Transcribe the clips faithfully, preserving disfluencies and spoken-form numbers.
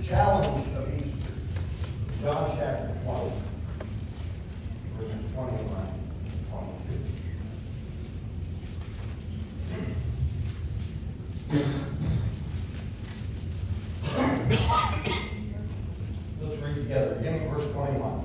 challenge of Easter. John chapter twenty, verses twenty-one and twenty-two. Let's read together, beginning verse twenty-one.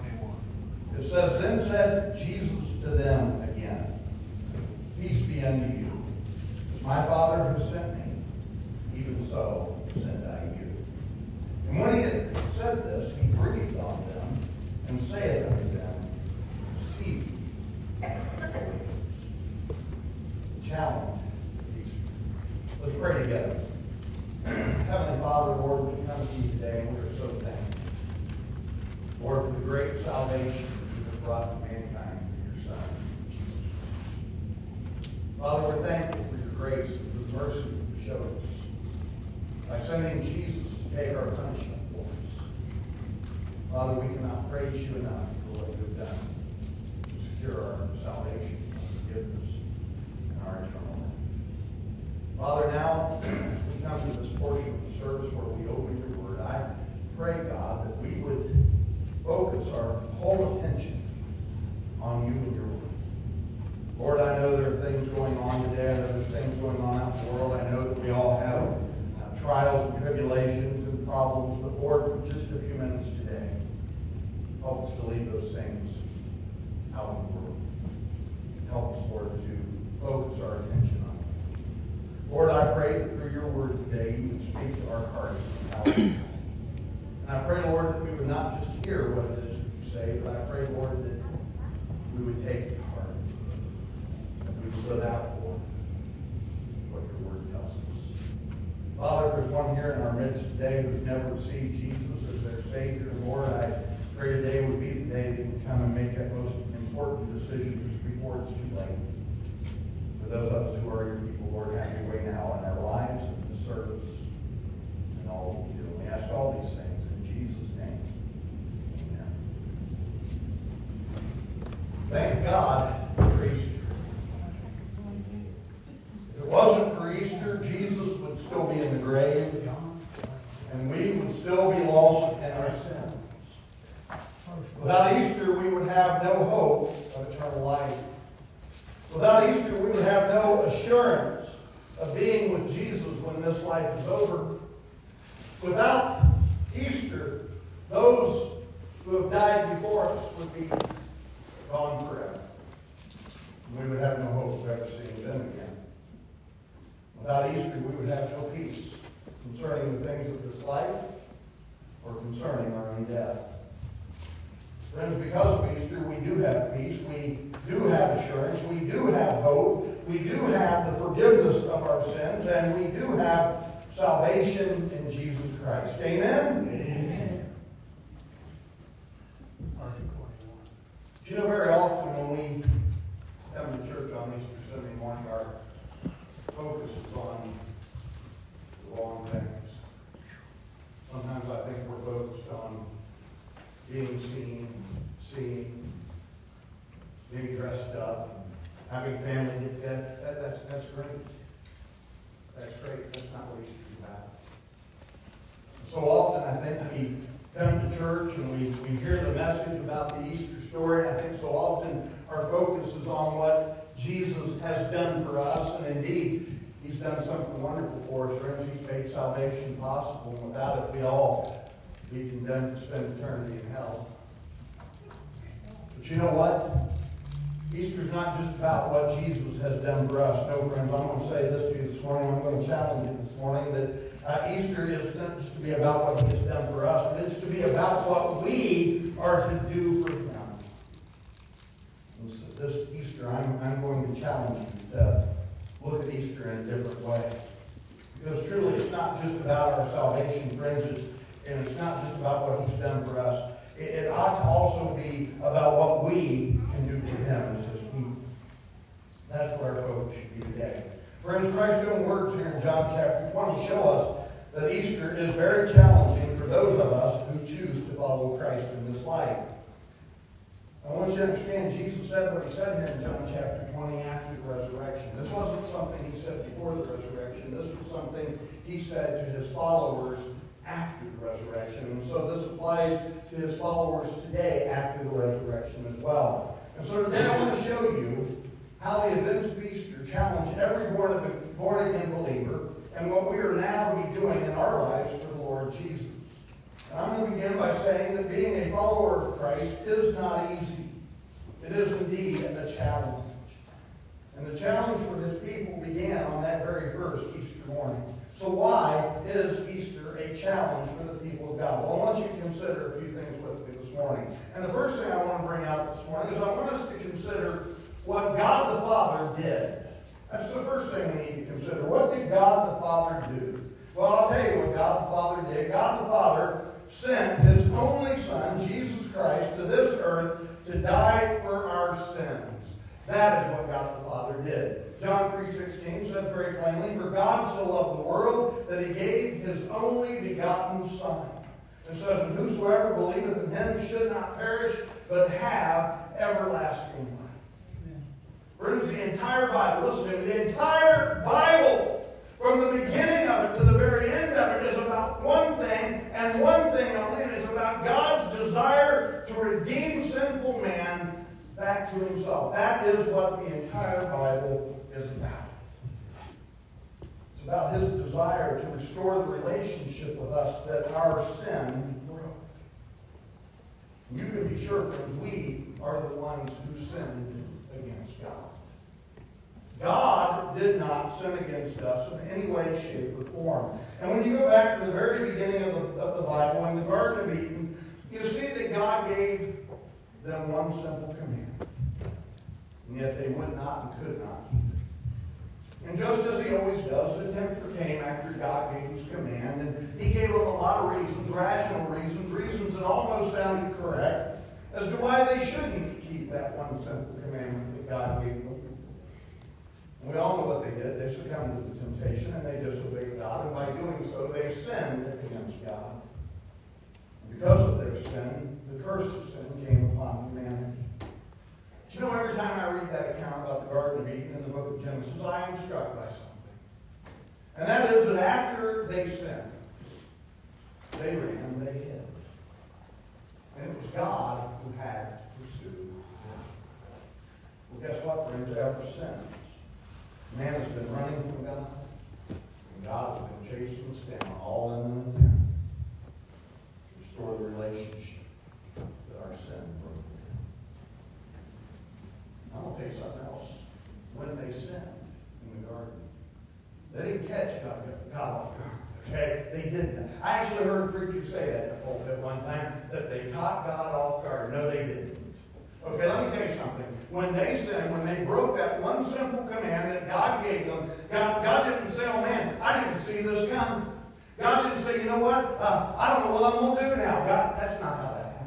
It says, Then said Jesus to them again, Peace be unto you. As my Father has sent me, even so send I you. And when he had said this, he breathed on them, and saith unto them, Receive ye the Holy Ghost. The challenge of Easter. Let's pray together. Heavenly Father, Lord, we come to you today, and we are so thankful. Lord, for the great salvation you have brought to mankind through your Son, Jesus Christ. Father, we're thankful for your grace and for the mercy that you showed us by sending Jesus to take our punishment for us. Father, we cannot praise you enough for what you have done to secure our salvation, our forgiveness, and our eternal life. Father, now, as we come to this portion of the service where we open your word, I pray, God, that we would focus our whole attention on you and your word. Lord, I know there are things going on today. I know there's things going on out in the world. I know that we all have uh, trials and tribulations and problems. But Lord, for just a few minutes today, help us to leave those things out in the world. Help us, Lord, to focus our attention on you. Lord, I pray that through your word today, you would speak to our hearts and power. And I pray, Lord, that we would not just hear what it is that you say, but I pray, Lord, that we would take it to heart. That we would live out, Lord, what your word tells us. Father, if there's one here in our midst today who's never received Jesus as their Savior and Lord, I pray today would be the day they would come and make that most important decision before it's too late. For those of us who are your people, Lord, have your way now in our lives and in the service and all that we do. We ask all these things in Jesus' name. Amen. Thank God for Easter. If it wasn't for Easter, Jesus would still be in the grave, and we would still be lost in our sins. Without Easter, we would have no hope of eternal life. Without Easter, we would have no assurance of being with Jesus when this life is over. Without Easter, those who have died before us would be gone forever. And we would have no hope of ever seeing them again. Without Easter, we would have no peace concerning the things of this life or concerning our own death. Friends, because of Easter, we do have peace, we do have assurance, we do have hope, we do have the forgiveness of our sins, and we do have salvation in Jesus Christ. Amen? Amen. Do you know, very often when we come to church on Easter Sunday morning, our focus is on the wrong things. Sometimes I think we're focused on being seen, seeing, being dressed up, having family get together. That, that's, that's great. That's great. That's not what Easter is about. So often I think we come to church and we, we hear the message about the Easter story, and I think so often our focus is on what Jesus has done for us, and indeed, he's done something wonderful for us. Friends, he's made salvation possible, and without it, we'd all be condemned to spend eternity in hell. But you know what? Easter's not just about what Jesus has done for us. No, friends, I'm going to say this to you this morning. I'm going to challenge you this morning that uh, Easter is not just to be about what he has done for us, but it's to be about what we are to do for him. And so this Easter, I'm, I'm going to challenge you to look at Easter in a different way. Because truly, it's not just about our salvation, friends, it's, and it's not just about what he's done for us. It, it ought to also be about what we can do for him as his people. That's what our focus should be today. Friends, Christ's own words here in John chapter twenty show us that Easter is very challenging for those of us who choose to follow Christ in this life. I want you to understand, Jesus said what he said here in John chapter twenty after the resurrection. This wasn't something he said before the resurrection. This was something he said to his followers after the resurrection. so this applies to his followers today after the resurrection as well. And so today I want to show you how the events of Easter challenge every born-again believer and what we are now to be doing in our lives for the Lord Jesus. And I'm going to begin by saying that being a follower of Christ is not easy. It is indeed a challenge. And the challenge for his people began on that very first Easter morning. So why is Easter a challenge for the people of God? Well, I want you to consider a few things with me this morning. And the first thing I want to bring out this morning is I want us to consider what God the Father did. That's the first thing we need to consider. What did God the Father do? Well, I'll tell you what God the Father did. God the Father sent his only Son, Jesus Christ, to this earth to die for our sins. That is what God the Father did. John three sixteen says very plainly, "For God so loved the world that he gave his only begotten Son." It says, "And whosoever believeth in him should not perish, but have everlasting life." Friends, the entire Bible, listen to me, the entire Bible, from the beginning of it to the very end of it, is about one thing and one thing only, and it's about God's desire to redeem sinful man back to himself. That is what the entire Bible is about. It's about his desire to restore the relationship with us that our sin broke. You can be sure, friends, we are the ones who sinned against God. God did not sin against us in any way, shape, or form. And when you go back to the very beginning of the, of the Bible, in the Garden of Eden, you see that God gave them one simple command. And yet they would not and could not keep it. And just as he always does, the tempter came after God gave his command, and he gave them a lot of reasons, rational reasons, reasons that almost sounded correct, as to why they shouldn't keep that one simple commandment that God gave them. And we all know what they did. They succumbed to the temptation, and they disobeyed God, and by doing so, they sinned against God. And because of their sin, the curse of sin came upon humanity. But you know, every time I read that account about the Garden of Eden in the book of Genesis, I am struck by something. And that is that after they sinned, they ran and they hid. And it was God who had to pursue them. Well, guess what, friends? Ever since, man has been running from God, and God has been chasing us down, all in an attempt to restore the relationship that our sin broke. I'm going to tell you something else. When they sinned in the garden, they didn't catch God, God off guard. Okay? They didn't. I actually heard a preacher say that in the pulpit one time, that they caught God off guard. No, they didn't. Okay, let me tell you something. When they sinned, when they broke that one simple command that God gave them, God, God didn't say, "Oh man, I didn't see this coming." God didn't say, "You know what? Uh, I don't know what I'm going to do now." God, that's not how that happened.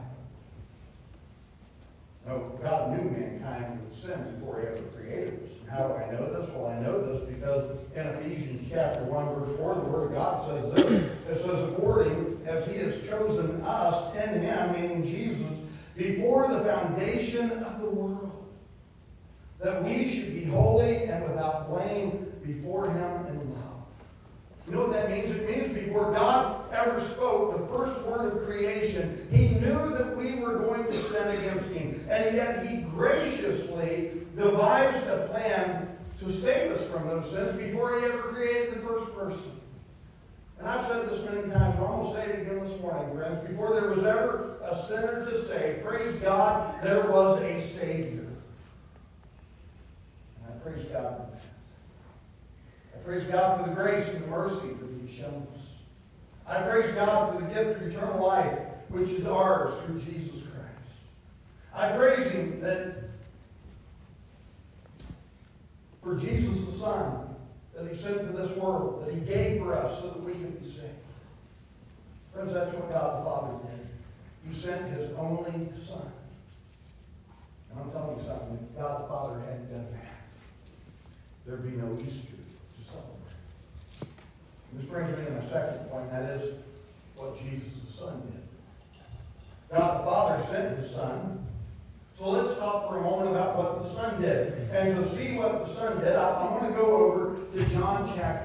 No, God knew mankind would sin before he ever created us. And how do I know this? Well, I know this because in Ephesians chapter one, verse four, the Word of God says this. It says, "According as he has chosen us in him," meaning Jesus, "before the foundation of the world, that we should be holy and without blame before him in love." You know what that means? It means before God ever spoke the first word of creation, he knew that we were going to sin against him. And yet he graciously devised a plan to save us from those sins before he ever created the first person. And I've said this many times, but I'm going to say it again this morning, friends. Before there was ever a sinner to save, praise God, there was a Savior. And I praise God for that. I praise God for the grace and the mercy that he's shown us. I praise God for the gift of eternal life, which is ours through Jesus Christ. I praise him that for Jesus the Son, that he sent to this world, that he gave for us so that we can be saved. Friends, that's what God the Father did. He sent his only Son. And I'm telling you something, if God the Father hadn't done that, there'd be no Easter to celebrate. And this brings me to my second point, and that is what Jesus the Son did. God the Father sent his Son. So let's talk for a moment about what the Son did. And to see what the Son did, I, I want to go over to John chapter ten.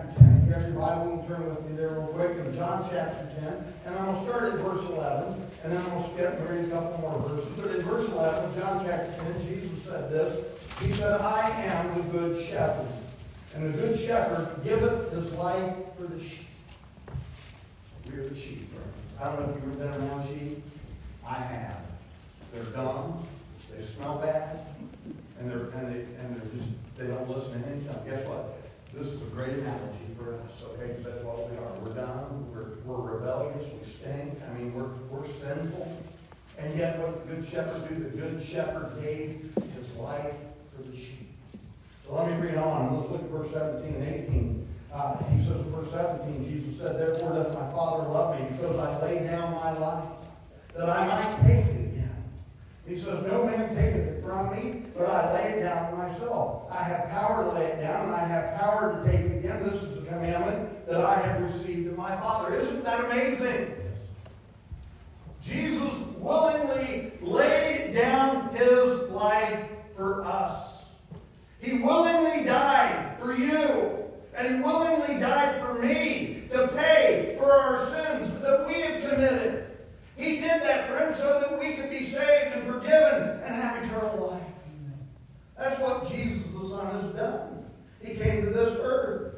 you have your Bible, you can turn with me there real quick in John chapter ten. And I'm going to start at verse eleven, and then I'm going to skip and read a couple more verses. But in verse eleven of John chapter ten, Jesus said this. He said, I am the good shepherd, and the good shepherd giveth his life for the sheep. We are the sheep, right? I don't know if you've ever been around sheep. I have. They're dumb. They smell bad. And they're, and they, and they're just, they don't listen to anything. Guess what? This is a great analogy for us, okay? Because that's what we are. We're dumb. We're, we're rebellious. We stink. I mean, we're, we're sinful. And yet, what did the good shepherd do? The good shepherd gave his life for the sheep. So let me read on. Let's look at verse seventeen and eighteen. Uh, he says in verse seventeen, Jesus said, therefore doth my Father love me, because I lay down my life, that I might take it again. He says, no man taketh it from me, but I lay it down myself. I have power to lay it down, and I have power to take it again. This is the commandment that I have received of my Father. Isn't that amazing? Jesus willingly laid down his life for us. He willingly died for you. And he willingly died for me to pay for our sins that we have committed. He did that, friends, so that we could be saved and forgiven and have eternal life. That's what Jesus the Son has done. He came to this earth.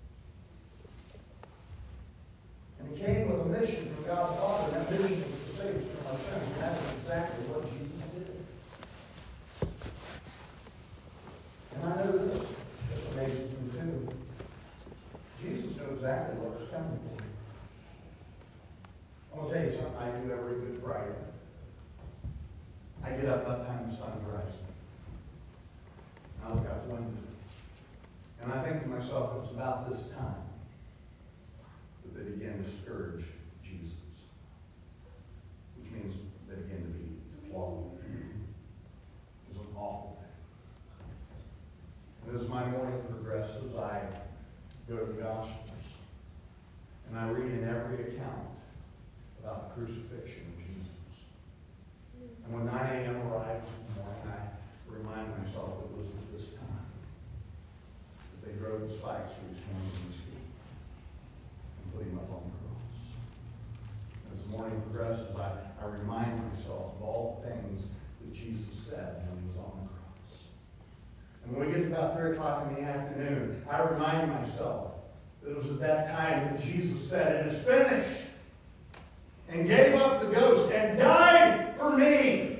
And he came with a mission from God the Father. And that mission was to save us from our sins. And that's exactly what Jesus did. And I know this. This amazes me too. Jesus knew exactly what was coming for him. I'm going to tell you something I do every Good Friday. I get up that time the sun's rising. I look out the window. And I think to myself, it's about this time that they begin to scourge Jesus. Which means they begin to be to flog him. It's an awful thing. And as my morning progresses, I go to the Gospels, and I read in every account about the crucifixion of Jesus. And when nine a.m. arrives in the morning, I remind myself it was at this time that they drove the spikes through his hands and his feet and put him up on the cross. As the morning progresses, I, I remind myself of all the things that Jesus said when he was on the cross. And when we get to about three o'clock in the afternoon, I remind myself that it was at that time that Jesus said, it is finished, and gave up the ghost and died for me.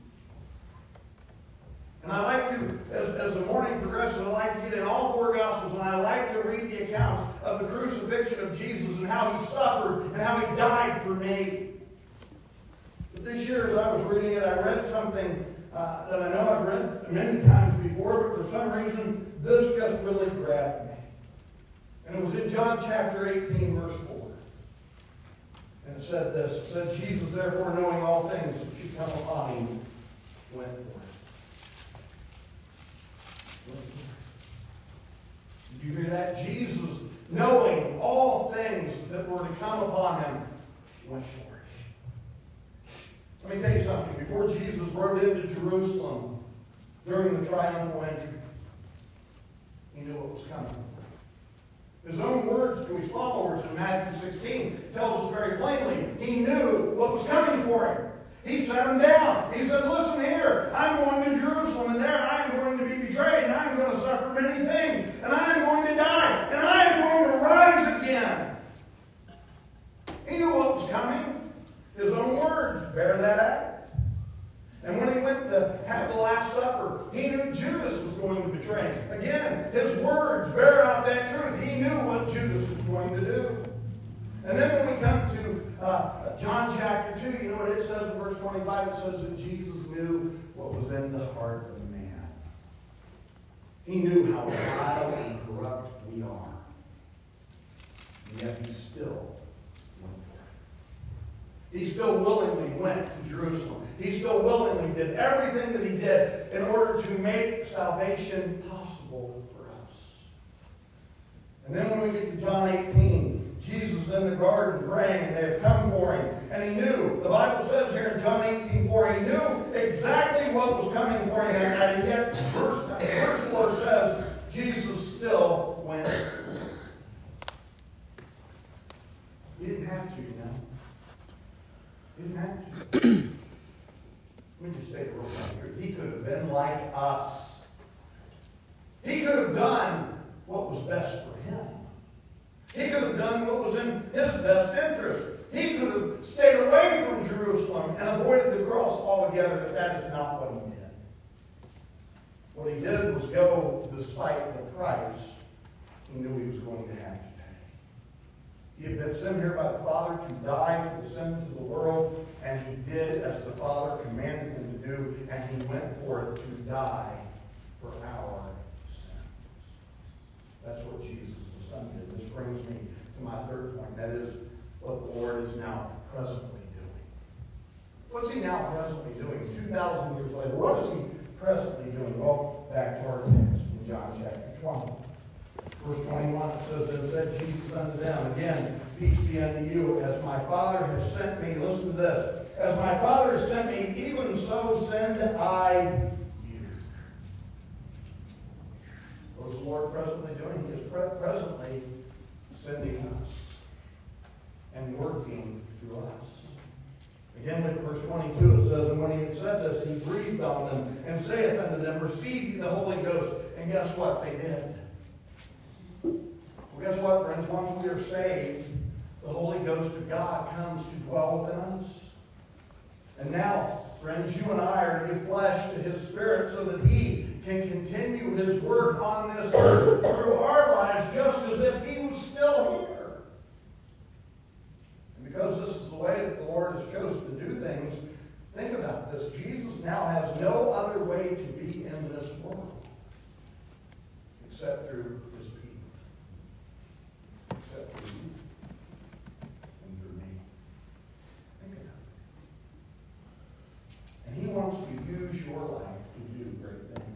And I like to, as, as the morning progresses, I like to get in all four Gospels, and I like to read the accounts of the crucifixion of Jesus and how he suffered and how he died for me. But this year, as I was reading it, I read something Uh, that I know I've read many times before, but for some reason, this just really grabbed me. And it was in John chapter eighteen, verse four. And it said this. It said, Jesus, therefore, knowing all things that should come upon him, went for it. Went for it. Did you hear that? Jesus, knowing all things that were to come upon him, went for it. Let me tell you something. Before Jesus rode into Jerusalem during the triumphal entry, he knew what was coming. His own words to his followers in Matthew sixteen tells us very plainly, he knew what was coming for him. He set them down. He said, listen here, I'm going to Jerusalem, and there I'm going to be betrayed, and I'm going to suffer many things, and I'm going to die, and I'm going to rise again. He knew what was coming. His own words bear that out. And when he went to have the Last Supper, he knew Judas was going to betray him. Again, his words bear out that truth. He knew what Judas was going to do. And then when we come to uh, John chapter two, you know what it says in verse twenty-five? It says that Jesus knew what was in the heart of man. He knew how vile and corrupt we are. And yet he still went for it. He still willingly went to Jerusalem. He still willingly did everything that he did in order to make salvation possible for us. And then when we get to John eighteen, Jesus is in the garden praying, and they have come for him. And he knew, the Bible says here in John eighteen four, he knew exactly what was coming for him that night. And yet, verse, verse four says, Jesus still went. like us. He could have done what was best for him. He could have done what was in his best interest. He could have stayed away from Jerusalem and avoided the cross altogether, but that is not what he did. What he did was go despite the price he knew he was going to have to pay. He had been sent here by the Father to die for the sins of the world, and he did as the Father commanded him to do, and he went forth to die for our sins. That's what Jesus the Son did. This brings me to my third point. That is what the Lord is now presently doing. What's he now presently doing? two thousand years later, what is he presently doing? Well, back to our text in John chapter twenty. Verse twenty-one, it says, "Then said Jesus unto them, again, peace be unto you. As my Father has sent me," listen to this, "as my Father has sent me, even so send I you." What is the Lord presently doing? He is pre- presently sending us and working through us. Again, look at verse twenty-two. It says, "And when he had said this, he breathed on them and saith unto them, Receive ye the Holy Ghost." And guess what? They did. Well, guess what, friends? Once we are saved, the Holy Ghost of God comes to dwell within us. And now, friends, you and I are to give flesh to his Spirit so that he can continue his work on this earth through our lives just as if he was still here. And because this is the way that the Lord has chosen to do things, think about this. Jesus now has no other way to be in this world except through his people. Except through you and through me. Think about it. And he wants to use your life to do great things.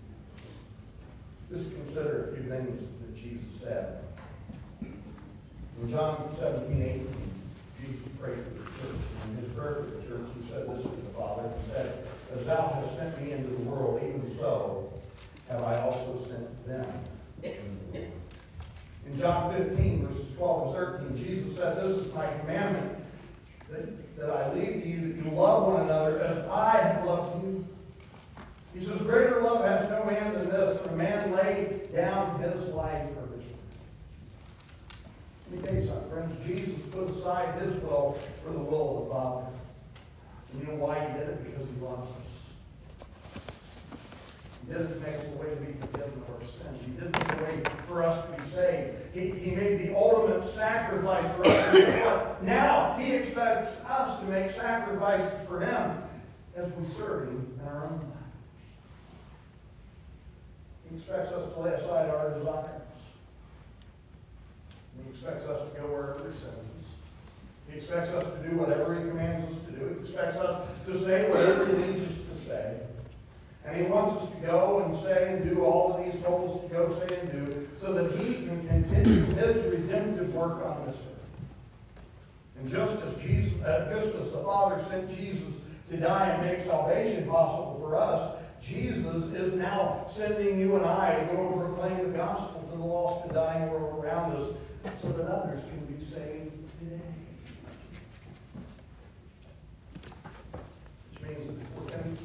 Just consider a few things that Jesus said. In John seventeen, eighteen, Jesus prayed for the church. And in his prayer for the church, he said this to the Father. He said, "As thou hast sent me into the world, even so have I also sent them into the world." In John fifteen, verses twelve and thirteen, Jesus said, "This is my commandment, that, that I leave to you, that you love one another as I have loved you." He says, "Greater love has no man than this, that a man lay down his life for his friends." Let me tell you something, friends. Jesus put aside his will for the will of the Father. And you know why he did it? Because he loves us. He did it to make us a way to be forgiven of our sins. He did it as a way for us to be saved. He, he made the ultimate sacrifice for us. And guess what? Now he expects us to make sacrifices for him as we serve him in our own lives. He expects us to lay aside our desires. He expects us to go wherever he sends us. He expects us to do whatever he commands us to do. He expects us to say whatever he leads us to say. And he wants us to go and say and do all that he's told us to go say and do so that he can continue his redemptive work on this earth. And just as Jesus, uh, just as the Father sent Jesus to die and make salvation possible for us, Jesus is now sending you and I to go and proclaim the gospel to the lost and dying world around us so that others can be saved today. Which means that we're going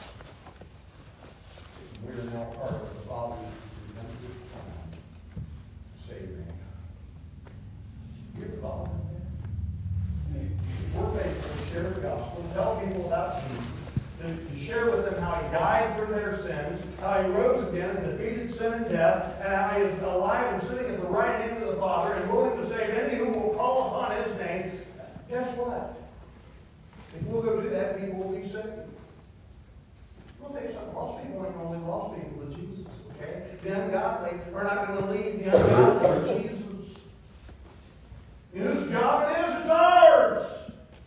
we are now part of the Father's redemptive plan to save mankind. You ever follow that? We're faithful to share the gospel, tell people about Jesus, to, to share with them how he died for their sins, how he rose again and defeated sin and death, and how he is alive and sitting at the right hand of the Father and willing to save any who will call upon his name. Guess what? If we'll go do that, people will be saved. I'll tell you something. Lost people ain't only lost people with Jesus, okay? The ungodly are not going to leave the ungodly for Jesus. You know whose job it is? It's ours.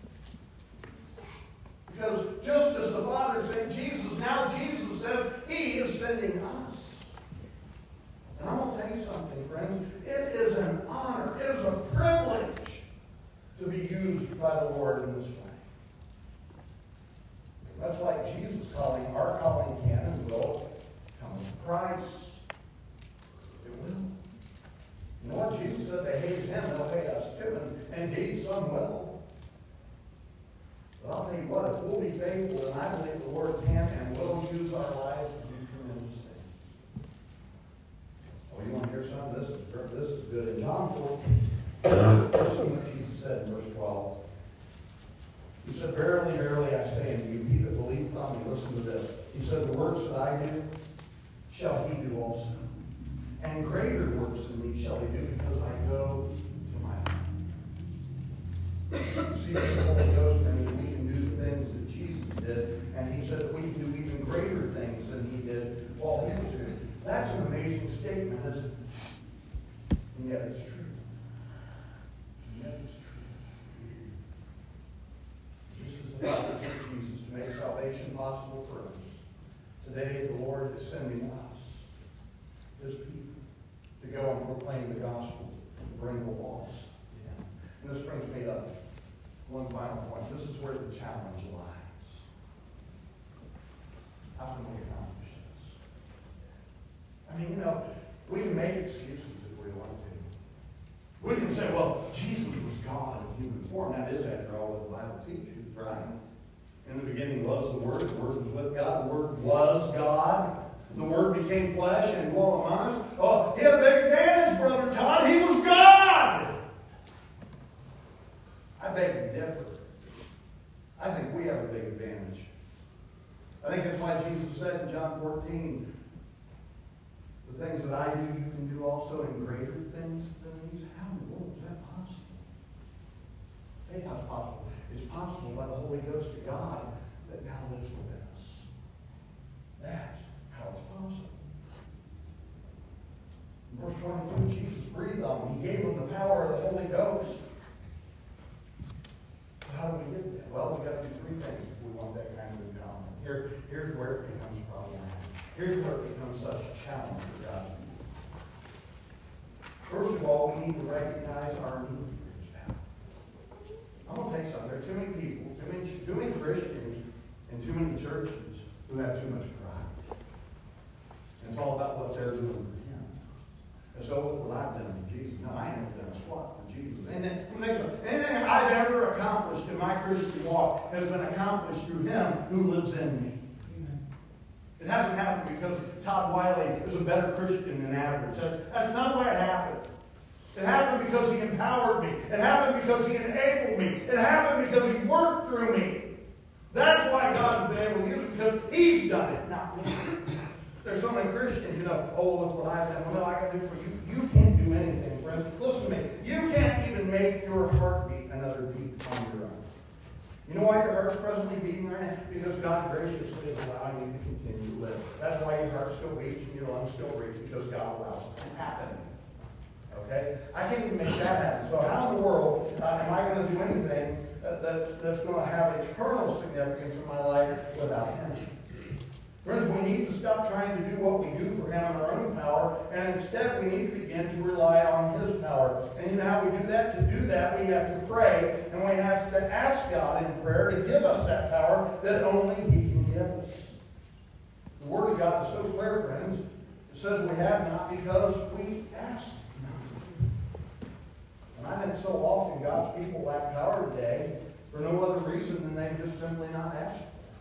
Because just as the Father sent Jesus, now Jesus says he is sending us. And I'm going to tell you something, friends. It is an honor, it is a privilege to be used by the Lord in this way. That's like Jesus calling. Our calling can and will come with a price. It will. You know what? Jesus said they hated him, they'll hate us too. And indeed, some will. But I'll tell you what, if we'll be faithful, and I believe the Lord can and will use our lives He said, verily, verily, I say unto you, he that believeth on me, listen to this. He said, the works that I do, shall he do also. And greater works than me shall he do, because I go to my Father. See, the Holy Ghost, I mean, we can do the things that Jesus did, and he said that we can do even greater things than he did while he was here. That's an amazing statement, isn't it? And yet it's true. And yet it's true. Just as the Father sent Jesus to make salvation possible for us, today the Lord is sending us, his people, to go and proclaim the gospel, to bring the lost. And this brings me to one final point. This is where the challenge lies. How can we accomplish this? I mean, you know, we can make excuses if we want to. We can say, well, Jesus was God in human form. That is, after all, what the Bible teaches, right? In the beginning was the Word. The Word was with God. The Word was God. The Word became flesh and dwelt among us. Oh, he had a big advantage, Brother Todd. He was God. I beg to differ. I think we have a big advantage. I think that's why Jesus said in John fourteen, the things that I do, you can do also, in greater things than these. How in the world is that possible? Hey, how it's possible? It's possible by the Holy Ghost of God that now lives within us. That's how it's possible. In verse twenty-two, Jesus breathed on him. He gave him the power of the Holy Ghost. So how do we get that? Well, we've got to do three things if we want that kind of encounter. Here, here's where it becomes problematic. Here's where it becomes such a challenge for God's people. First of all, we need to recognize our need for his power. I'm going to tell you something. There are too many people, too many, too many Christians, and too many churches who have too much pride. And it's all about what they're doing for him. And so, what I've done for Jesus. No, I ain't done a squat for Jesus. Anything, anything I've ever accomplished in my Christian walk has been accomplished through him who lives in me. It hasn't happened because Todd Wiley is a better Christian than average. That's, that's not why it happened. It happened because he empowered me. It happened because he enabled me. It happened because he worked through me. That's why God's been able to use it, because he's done it, not me. There's so many Christians, you know, oh, look what I've done. Well, I got to do for you. You can't do anything, friends. Listen to me. You can't even make your heartbeat another beat on your own. You know why your heart's presently beating right now? Because God graciously is allowing you to continue to live. That's why your heart still beats and your lungs still breathe, because God allows it to happen. Okay? I can't even make that happen. So how in the world uh, am I going to do anything that, that, that's going to have eternal significance in my life without him? Friends, we need to stop trying to do what we do for him in our own power, and instead we need to begin to rely on his power. And you know how we do that? To do that, we have to pray, and we have to ask God in prayer to give us that power that only he can give us. The Word of God is so clear, friends. It says we have not because we ask not. And I think so often God's people lack power today for no other reason than they've just simply not asked.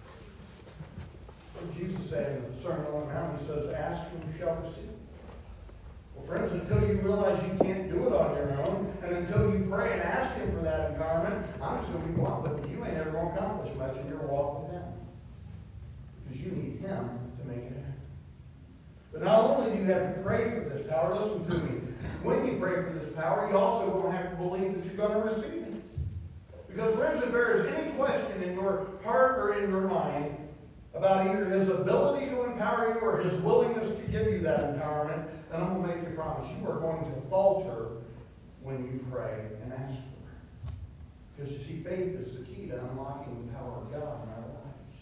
What did Jesus say in the Sermon on the Mount? He says, ask and you shall receive. Well, friends, until you realize you can't do it on your own, and until you pray and ask him for that empowerment, I'm just going to be blunt with you. You ain't ever going to accomplish much in your walk with him. Because you need him to make it happen. But not only do you have to pray for this power, listen to me. When you pray for this power, you also don't have to believe that you're going to receive it. Because, friends, if there is any question in your heart or in your mind about either his ability to empower you or his willingness to give you that empowerment, then I'm going to make you a promise. You are going to falter when you pray and ask for it. Because you see, faith is the key to unlocking the power of God in our lives.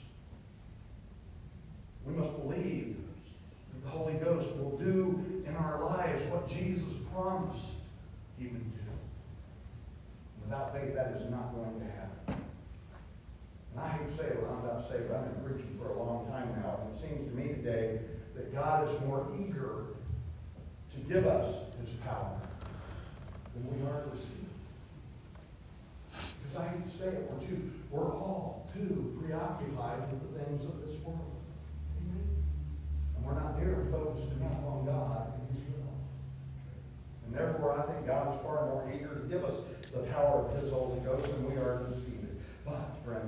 We must believe that the Holy Ghost will do in our lives what Jesus promised he would do. Without faith, that is not going to happen. And I hate to say what I'm about to say, but I've been preaching for a long time now, and it seems to me today that God is more eager to give us his power than we are to receive. Because I hate to say it, we're too, we're all too preoccupied with the things of this world. And we're not nearly focused enough on God and his will. And therefore, I think God is far more eager to give us the power of his Holy Ghost than we are to receive it. But, friends,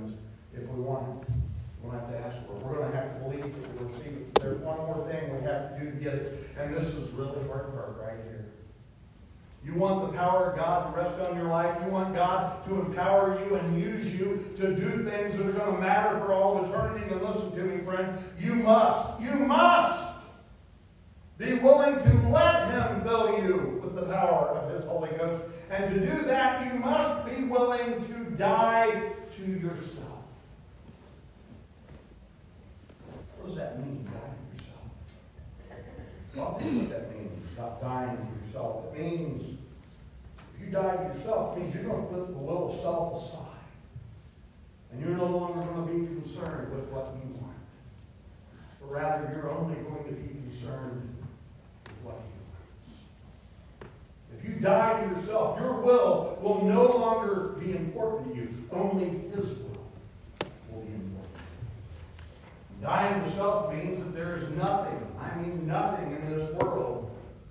You want the power of God to rest on your life. You want God to empower you and use you to do things that are going to matter for all of eternity. Then listen to me, friend. You must, you must be willing to let Him fill you with the power of His Holy Ghost. And to do that, you must be willing to die to yourself. What does that mean, die to yourself? Well, I'll tell you what that means, not dying to yourself. It means, if you die to yourself, it means you're going to put the little self aside. And you're no longer going to be concerned with what you want. But rather, you're only going to be concerned with what He wants. If you die to yourself, your will will no longer be important to you. Only His will will be important. Dying to yourself means that there is nothing, I mean nothing in this world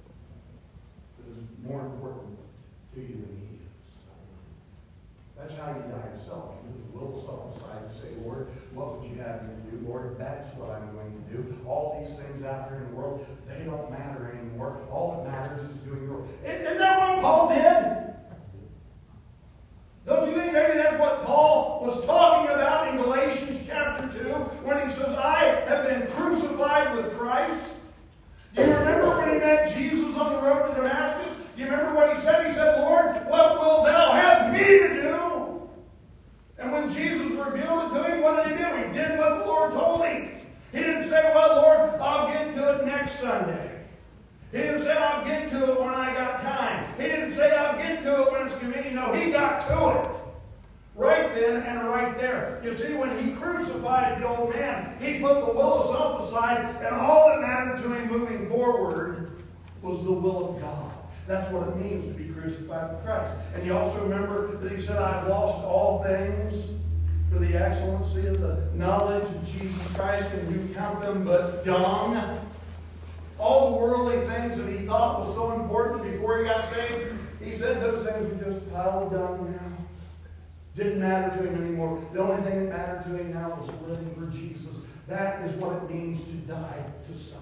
that is more important to you than He is. That's how you die to self. You put the little self aside and say, Lord, what would you have me to do? Lord, that's what I'm going to do. All these things out there in the world, they don't matter anymore. All that matters is doing your will. Isn't that what Paul did? Don't you think maybe that's what Paul was talking about in Galatians chapter two when he says, I have been crucified with Christ? Do you remember when he met Jesus on the road to Damascus? Do you remember what he said? He said, Lord, what wilt thou have me to do? And when Jesus revealed it to him, what did he do? He did what the Lord told him. He didn't say, well, Lord, I'll get to it next Sunday. He didn't say, I'll get to it when I got time. He didn't say, I'll get to it when it's convenient. No, he got to it. Right then and right there. You see, when he crucified the old man, he put the will of self aside, and all that mattered to him moving forward was the will of God. That's what it means to be crucified with Christ. And you also remember that he said, I've lost all things for the excellency of the knowledge of Jesus Christ, and you count them but dung. All the worldly things that he thought was so important before he got saved, he said those things were just a pile of dung now. Didn't matter to him anymore. The only thing that mattered to him now was living for Jesus. That is what it means to die to self.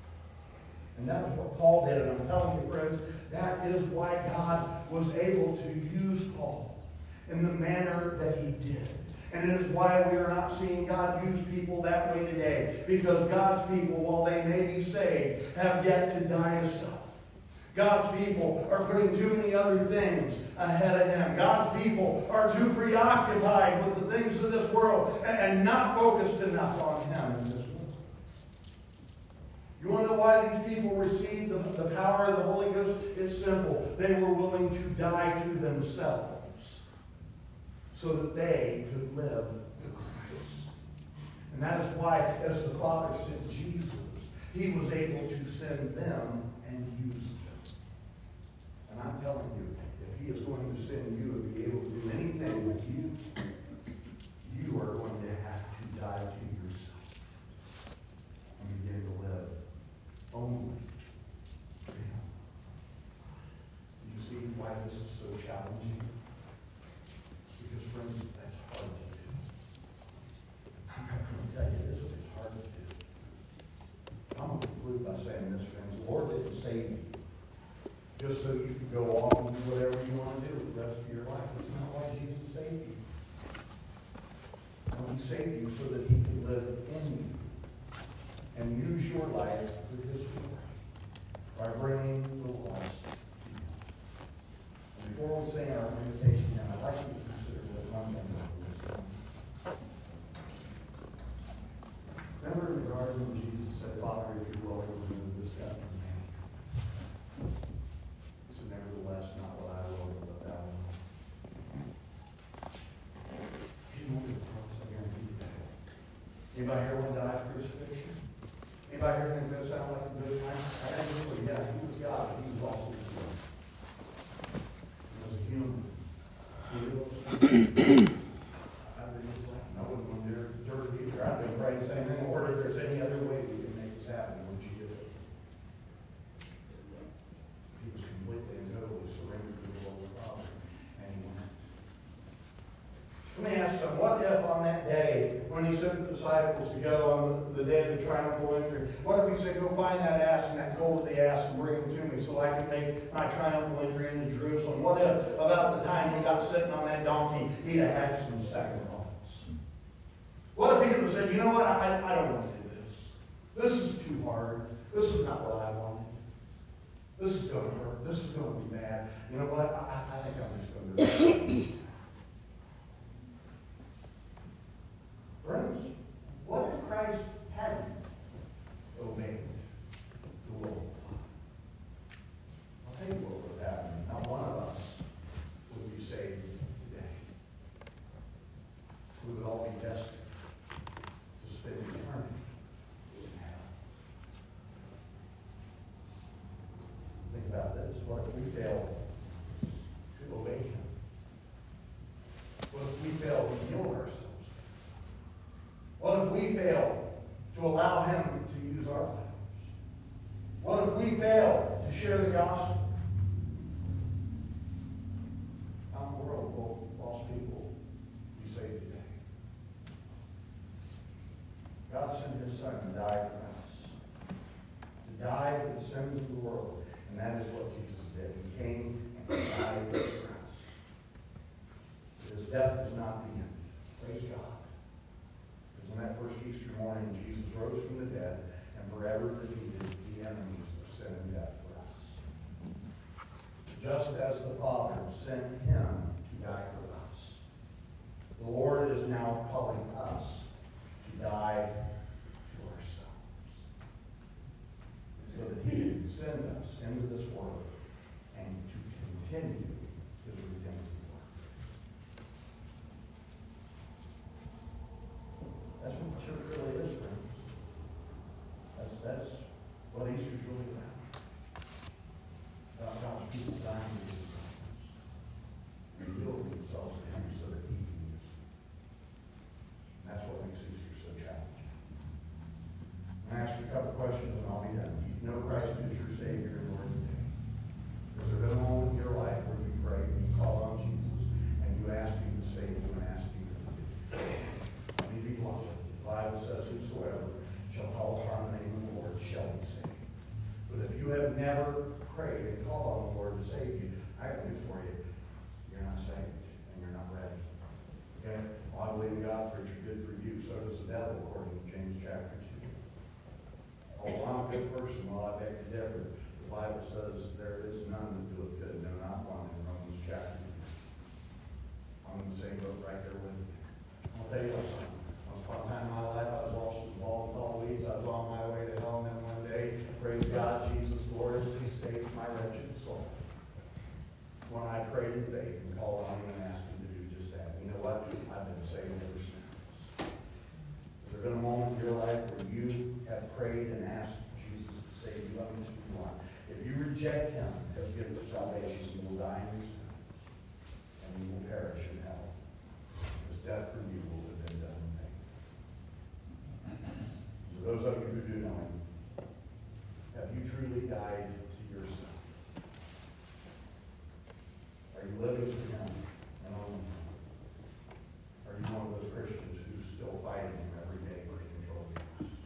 And that is what Paul did. And I'm telling you, friends, that is why God was able to use Paul in the manner that he did. And it is why we are not seeing God use people that way today. Because God's people, while they may be saved, have yet to die to self. God's people are putting too many other things ahead of Him. God's people are too preoccupied with the things of this world and, and not focused enough on Him in this world. You want to know why these people received the, the power of the Holy Ghost? It's simple. They were willing to die to themselves so that they could live for Christ. And that is why, as the Father sent Jesus, He was able to send them and use them. And I'm telling you, if He is going to send you and be able to do anything with you, you are going to have to die to yourself and begin to live only for Him. Do you see why this is so challenging? Because, friends, that's hard to do. I'm not going to tell you this, but it's hard to do. I'm going to conclude by saying this, friends. The Lord didn't save you just so you can go off and do whatever you want to do with the rest of your life. That's not why Jesus saved you. No, He saved you so that He can live in you and use your life for His glory by bringing the lost to Him. And before we sing our invitation now, I'd like you to consider what one thing about this. Remember in the garden when Jesus said, Father, if you're willing, remove this cup from me. He said, nevertheless, not what I will, but thou wilt. He didn't want to cross, I guarantee you that. Anybody here want to die of crucifixion? Anybody here think that sound like a good time? I think, yeah, He was God, but He was also human. He was a human. He was. I wouldn't want to do it either. I've been praying the same thing. Lord, if there's any other way we can make this happen, would you do it? He was completely and totally surrendered to the will of the Father, and He went. Let me ask asks them, what if on that day, when he sent the disciples to go on the, the day of the triumphal entry, what if he said, go find that ass and that colt of the ass and bring him to me so I can make my triumphal entry into Jerusalem? What if about the time he got sitting on that donkey, he'd have had some sacrifice? What if he would have said, you know what, I, I don't want to do this. This is too hard. This is not what I wanted. This is going to hurt. This is going to be bad. You know what, I, I think I'm just going to do this. Friends, what if Christ hadn't obeyed the will of the Father? I'll tell you what would happen. Not one of us would be saved today. We would all be destined to spend eternity in hell. Think about this. What if we fail to obey Him? What if we fail to yield ourselves? What if we fail to allow Him to use our lives? What if we fail to share the gospel? How in the world will lost people be saved today? God sent His Son to die for us. To die for the sins of the world. And that is what Jesus did. He came and He died for us. His death was not the end. Praise God. On that first Easter morning, Jesus rose from the dead and forever defeated the enemies of sin and death for us. Just as the Father sent Him to die for us, the Lord is now calling us to die to ourselves, so that He can send us into this world and to continue His redemptive work. That's what the church really is, friends. That's, that's what Easter's really about. About God's people dying to His sons, revealing themselves to Him so that He can use them. And that's what makes Easter so challenging. I'm going to ask you a couple questions and I'll be done. Do you know Christ is your Savior and Lord today? Has there been a moment in your life where you prayed and you called on Jesus and you asked Him to save you and asked Him to forgive you? Let me be blunt. The Bible says, whosoever shall call upon the name of the Lord shall be saved. But if you have never prayed and called on the Lord to save you, I got news for you. You're not saved and you're not ready. Okay? Well, I believe in God, preacher, good for you. So does the devil, according to James chapter two. Oh, I'm a good person. Well, I beg to differ. The Bible says there is none that doeth good, no, not one, in Romans chapter two. I'm in the same boat right there with you. I'll tell you something. Once upon a time in my life, I was lost as a ball and tall weeds. I was on my way to hell, and then one day, praise God, Jesus gloriously saved my wretched soul. When I prayed in faith and called on Him and asked Him to do just that. You know what? I've been saved ever since. Has there been a moment in your life where you have prayed and asked Jesus to save you? Let me tell you one. If you reject Him as gift of salvation, you will die in your sins, and you will perish in hell. Because death for you will have been done in vain. For those of you who do know Him, have you truly died to yourself? Are you living for Him and only Him? Are you one of those Christians who's still fighting Him every day for control of your life?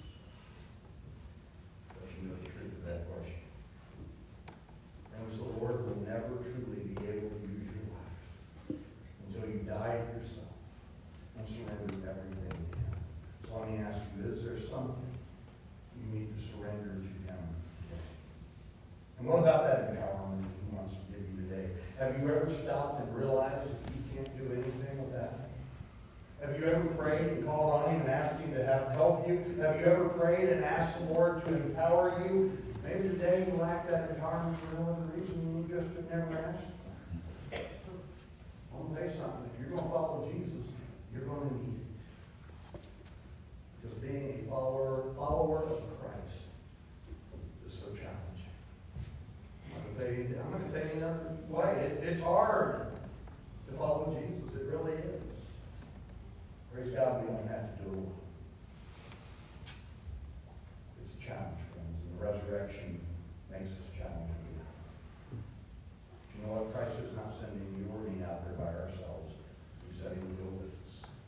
But you know the truth of that question. Friends, the Lord will never truly be able to use your life until you die to yourself and surrender everything to Him. So let me ask you, is there something you need to surrender to Him today? And what about that empowerment that He wants to give you today? Have you ever stopped and realized that you can't do anything without Him? Have you ever prayed and called on Him and asked Him to have, help you? Have you ever prayed and asked the Lord to empower you? Maybe today you lack that empowerment for no other reason you just have never asked. I'm going to tell you something. If you're going to follow Jesus, you're going to need it. Because being a follower, follower of Christ is so challenging. I'm going to tell you, I'm going to tell you another way. It, it's hard to follow Jesus. It really is. Praise God, we don't have to do it alone. It's a challenge, friends, and the resurrection makes us challenging. But you know what? Christ is not sending you or me out there by ourselves. He said He would go with us.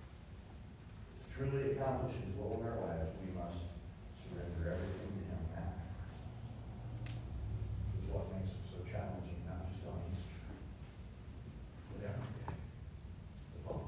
truly accomplish His will in our lives, we must surrender everything to Him now. This is what makes it so challenging, not just on Easter, but every day. The follow.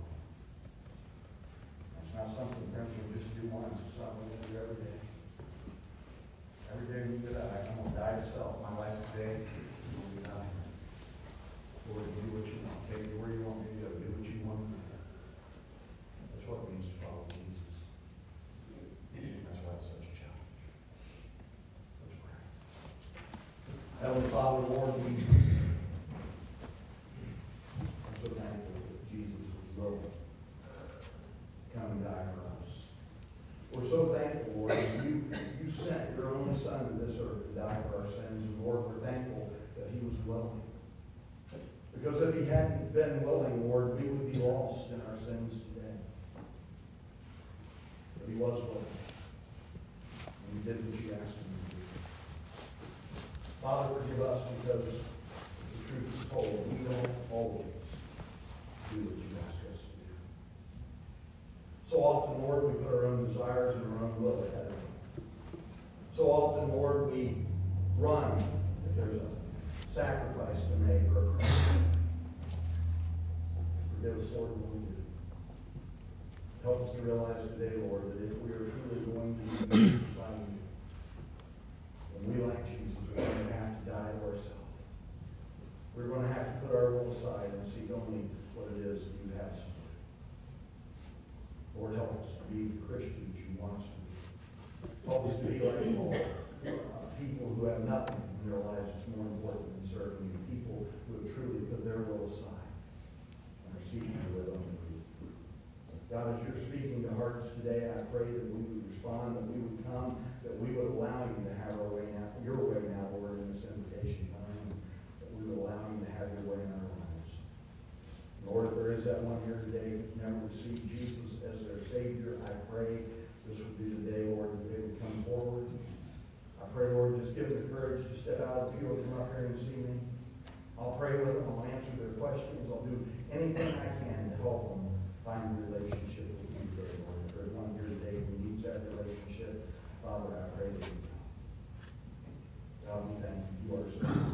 It's not something, friends, we just do once. It's something we do every day. Every day we get up, I'm going to die to self. My life today will be dying. Lord, do what you want. Take me where you want me to go. Do what you want me to do. That's what it means to follow Jesus. That's why it's such a challenge. Let's pray. Heavenly Father, Lord, we are so thankful that Jesus was willing to come and die for us. We're so thankful, Lord, that you, you sent your only Son to this earth to die for our sins. And Lord, we're thankful that He was willing. Because if He hadn't been willing, Lord, we would be lost in our sins today. But He was willing. And He did what you asked Him to do. Father, forgive us because the truth is told. We don't always do what you ask us to do. So often, Lord, we put our own desires and our own will ahead of you. So often, Lord, we run if there's a sacrifice to make or a cross. Forgive us, Lord, when we do. Help us to realize today, Lord, that if we are truly going to be used by you, then we, like Jesus, are going to have to die to ourselves. We're going to have to put our will aside and seek only what it is that you have us to do. Lord, help us to be the Christians you want us to be. Help us to be like Paul, uh, people who have nothing in their lives that's more important than serving you, people who have truly put their will aside and are seeking to live only for you. God, as you're speaking to hearts today, I pray that we would respond, that we would come, that we would allow you to have our way now, your way now, Lord, in this invitation time, that we would allow you to have your way in our lives. Lord, if there is that one here today who's never received Jesus as their Savior, I pray this would be the day, Lord, that they would come forward. I pray, Lord, just give them the courage to step out of the field and come up here and see me. I'll pray with them. I'll answer their questions. I'll do anything I can to help them find a relationship with you today, Lord. If there's one here today who needs that relationship, Father, I pray that you come. God, we thank you. You are so